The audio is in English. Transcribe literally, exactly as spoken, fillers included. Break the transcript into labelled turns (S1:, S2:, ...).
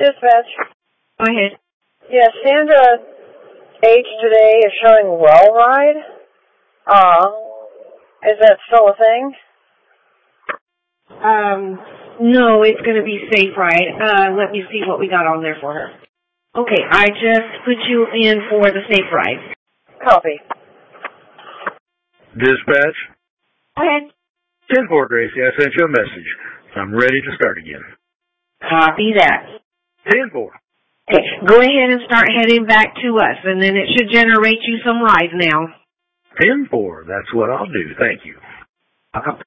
S1: Dispatch.
S2: Go ahead.
S1: Yeah, Sandra H today is showing Well Ride. Uh, is that still a thing?
S2: Um, no, it's going to be Safe Ride. Uh, let me see what we got on there for her. Okay, I just put you in for the Safe Ride.
S1: Copy.
S3: Dispatch.
S2: Go ahead.
S3: ten four, Gracie, I sent you a message. I'm ready to start again.
S2: Copy that.
S3: ten four.
S2: Okay, go ahead and start heading back to us, and then it should generate you some rides now.
S3: ten four, that's what I'll do. Thank you.
S2: Welcome.